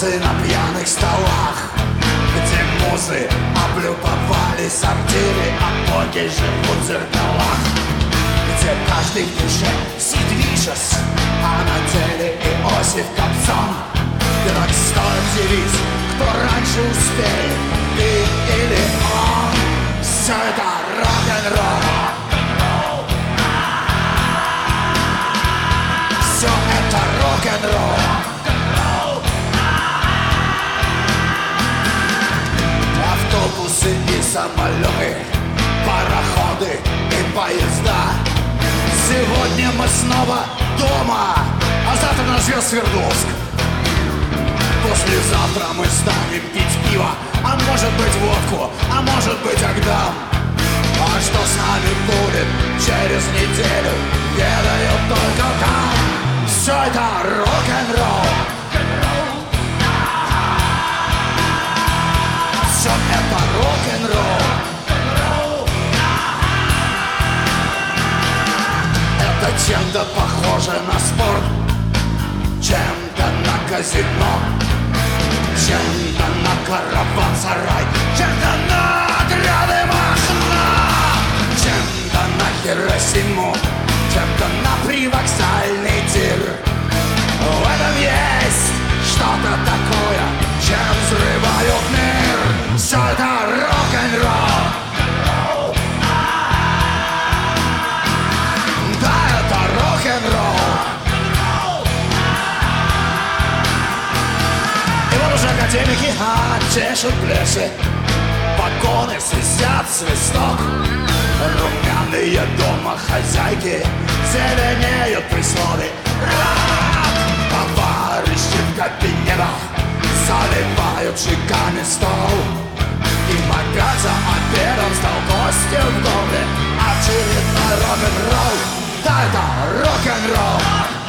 танцы на пьяных столах, где музы облюбовали сортиры, а боги живут в зеркалах, где каждый в душе Сидвишес, а на деле Иосиф Кобзон. И так стоит девиз, кто раньше успеет, ты или он. Все это рок-н-ролл. Все это рок-н-ролл. Автобусы и самолеты, пароходы и поезда. Сегодня мы снова дома, а завтра нас ждет Свердловск. Послезавтра мы станем пить пиво, а может быть водку, а может быть Агдам. А что с нами будет через неделю, ведают только там. Все это рок-н-ролл. Все это рок-н-ролл. Это чем-то похоже на спорт, чем-то на казино, чем-то на караван-сарай, чем-то на отряды Махна, чем-то на Хиросиму, чем-то на привокзальный тир. В этом есть что-то такое, чем взрывают мир. Все это рок-н-ролл. Да, это рок-н-ролл. И вот уже академики чешут плечи, погоны свистят свисток. Румяные домохозяйки зеленеют при слове рок. Товарищи в кабинетах заливают шиками стол, и пока за обедом стал гостем в доме очередной рок-н-ролл. Да, это рок-н-ролл.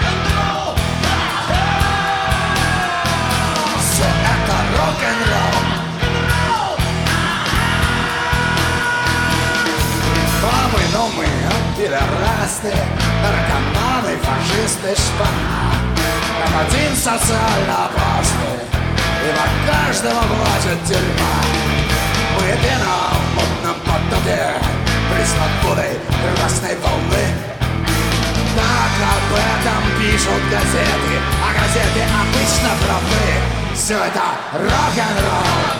Все это рок-н-ролл. Мы пидорасты, наркоманы, фашисты, шпана. Как один социально опасный, и по каждому платят тюрьма. Мы пена в мутном потоке пресловутой красной волны. Так об этом пишут газеты, а газеты обычно правы. Все это рок-н-ролл.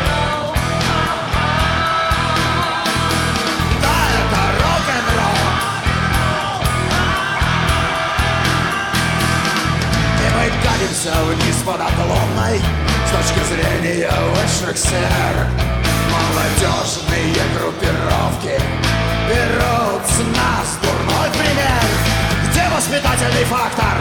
Катимся вниз под наклонной с точки зрения высших сфер. Молодежные группировки берут с нас дурной пример. Где воспитательный фактор?